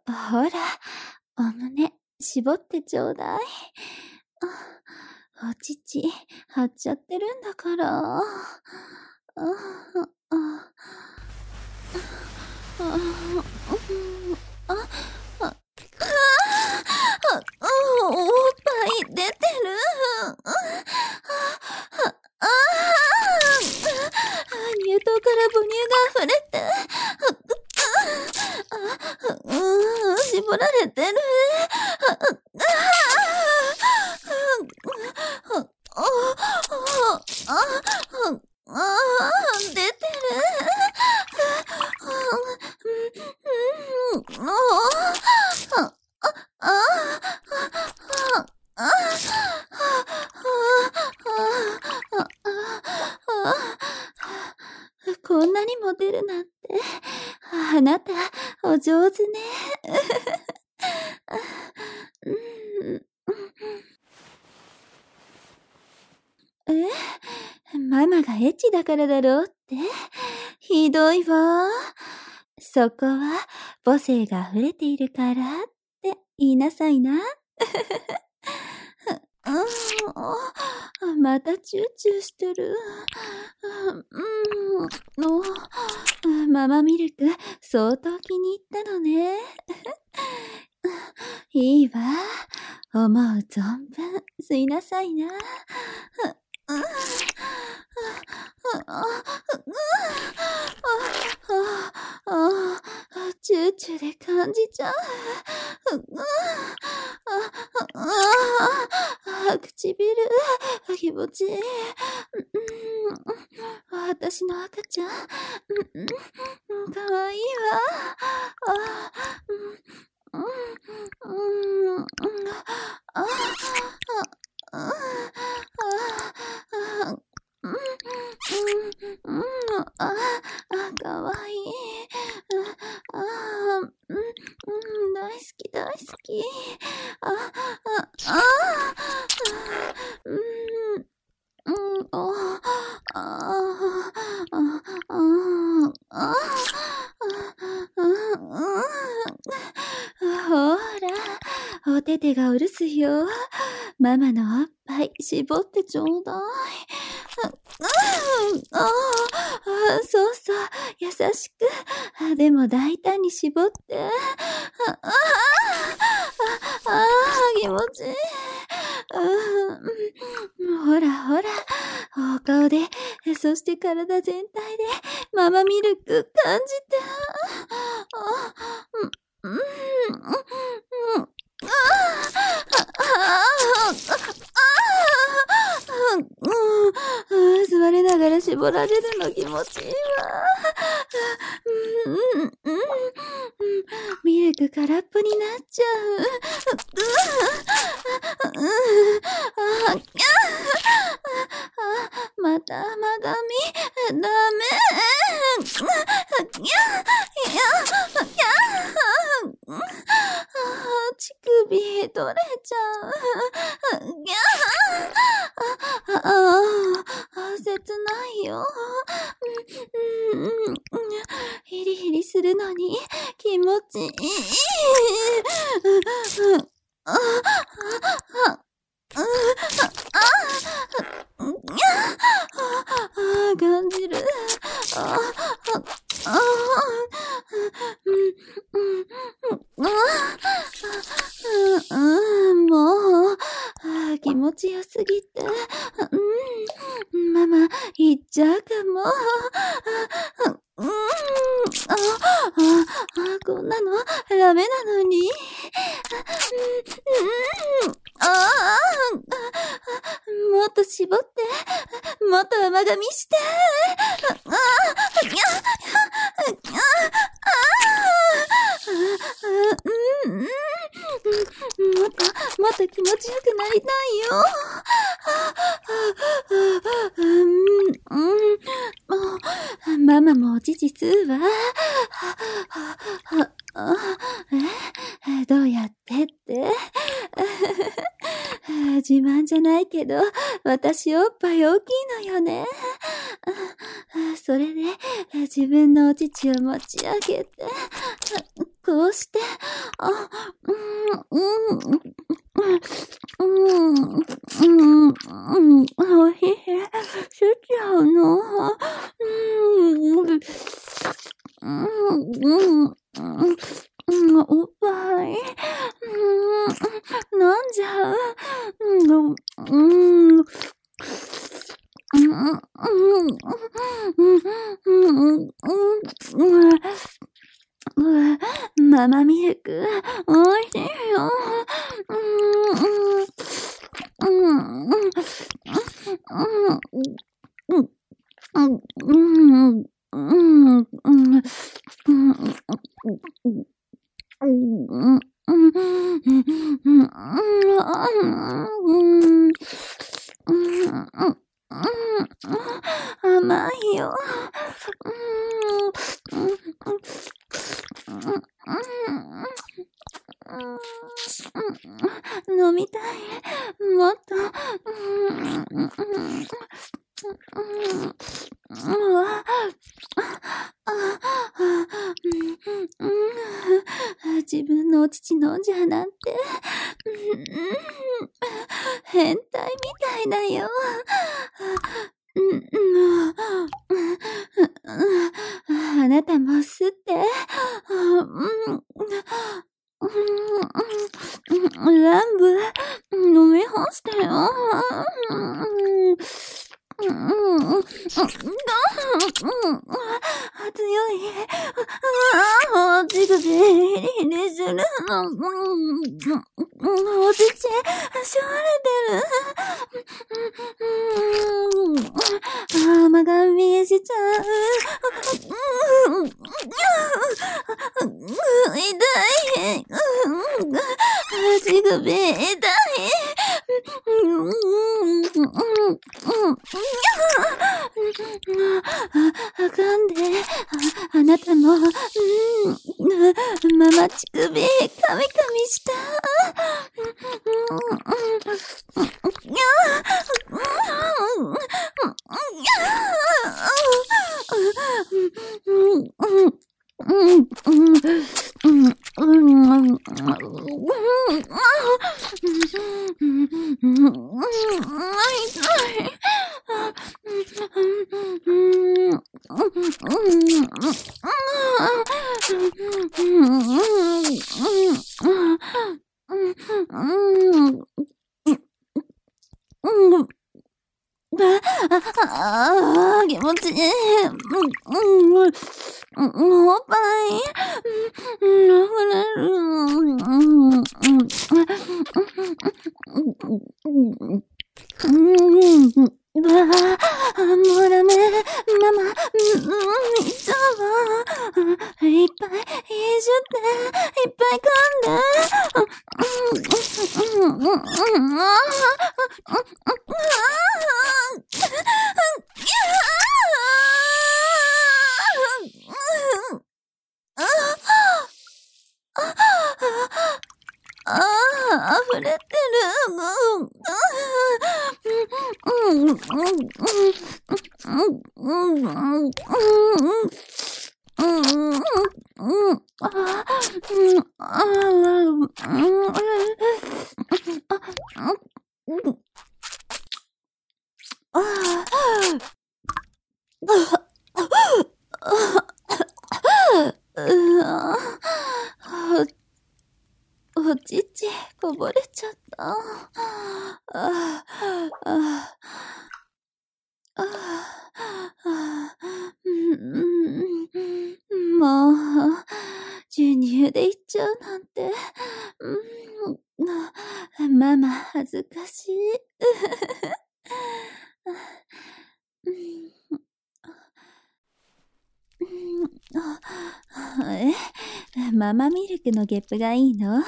ほら、お胸、絞ってちょうだい。お乳、張っちゃってるんだから。おっぱい出てる。乳頭から母乳が溢れて、絞られてる。出てる。こんなにも出るなんて、あなた、お上手ね。ママがエッチだからだろうって？ひどいわ。そこは母性が溢れているからって言いなさいな。またチューチューしてる。ママミルク相当気に入ったのね。いいわ。思う存分吸いなさいな。チューチューで感じちゃう。唇、気持ちいい。私の赤ちゃん、かわいいわ。かわいい。大好き大好き。ほら、お手手がお留守よ。ママのおっぱい絞ってちょうだい。そうそう、優しく。でも大胆に絞って。気持ちいい。ほらほら、お顔で、そして体全体で、ママミルク感じて。座りながら絞られるの気持ちいいわ。ミルク空っぽになっちゃう。またまだダメ。乳首取れちゃう。切ないよ。ヒリヒリするのに気持ちいい。感じる。もう、気持ちよすぎて、ママ、行っちゃうかも。こんなの、ダメなのに。もっと絞って、もっと甘噛みして。もっと気持ちよくなりたいよ。ママもお乳吸うわ。どうやってって？自慢じゃないけど、私おっぱい大きいのよね。それで、自分のお乳を持ち上げて、こうして、 おひげ、しちゃうの。おっぱい、飲んじゃう。ママミルク、おいしいよ。甘いよ。飲みたい。もっと。自分のお乳飲んじゃうなんて。変態みたいだよ。あなたも吸って。ランブ、飲み干してよ。強い。乳首、リリする。お乳、しょわれてる。甘がみしちゃう。痛い。乳首、痛い。あかんで。あなたも、ママ乳首、カミカミした。気持ちいい。おっぱい。溢れる。もうダメ。ママ、いっちゃうわ。いっぱい、いじって、いっぱい噛んで。溢れてる。お乳こぼれちゃった。もう、授乳でいっちゃうなんて。ママ、恥ずかしい。ママミルクのゲップがいいの？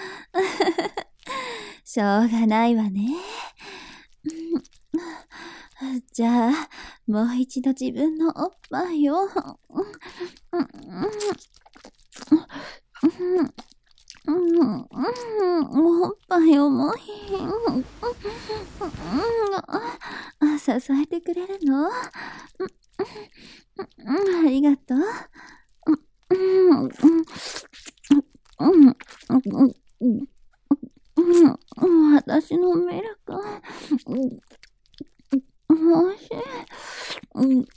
しょうがないわね。じゃあ、もう一度自分のおっぱいを。おっぱい重い。支えてくれるの？ありがとう。 私のミルク、おいしい。